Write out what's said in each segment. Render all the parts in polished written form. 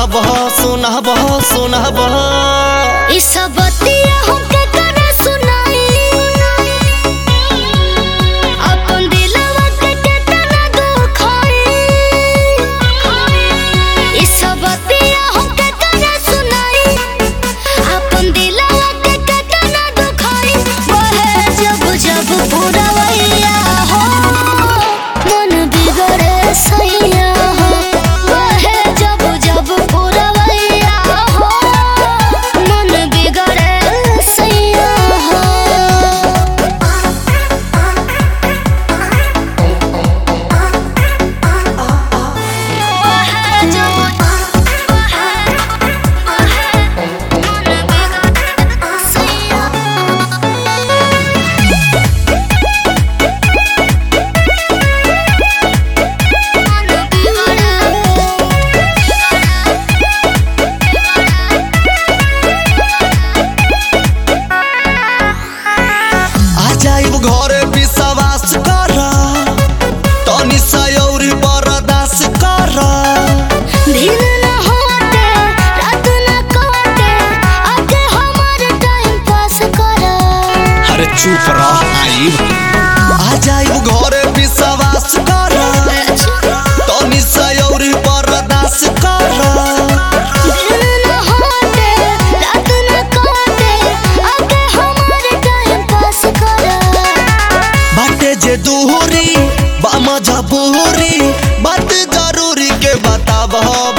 सुनाब ई सब बतिया हमके करे सुनाई अपन दिलवा के केतना दुखाई ई सब बतिया हमके करे सुनाई अपन दिलवा के केतना दुखाई बहे जब जब पुरवैया हो मन बिगड़े सैया हो बहे जब जब पुरवैया हो मन बिगड़े सैया हो घरे विश्वास कर तनी सयौरी बर्दाश्त कर दिन न होते रात न कटे आके हमारे टाइम पास कर अरे चुप रह आ जाइब घरे विश्वास कर तनी सयौरी बर्दाश्त कर दिन न होते रात न कटे आके हमारे टाइम पास कर बाटे जे दूरी बा मजबूरी बात जरूरी के बताब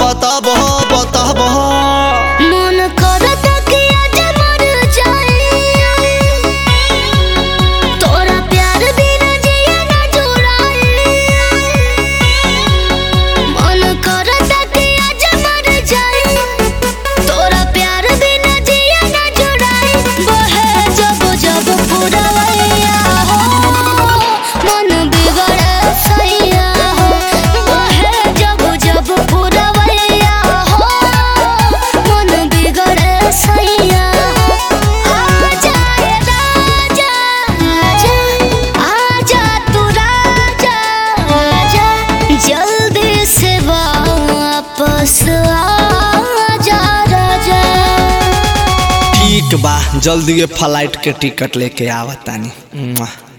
मन करता कि आज मर जाए तोरा प्यार बिना जिया ना जुड़ाए मन करता कि आज मर जाए तोरा प्यार बिना जिया ना जुड़ाए बहे जब जब पुरवैया हो मन बिगड़े सैया हो बहे जब जब पुरवैया हो मन बिगड़े सैया आजा राजा आजा तू राजा जल्दी से वापस आजा राजा ठीक बा जल्दी फ्लाइट के टिकट लेके आवतानी।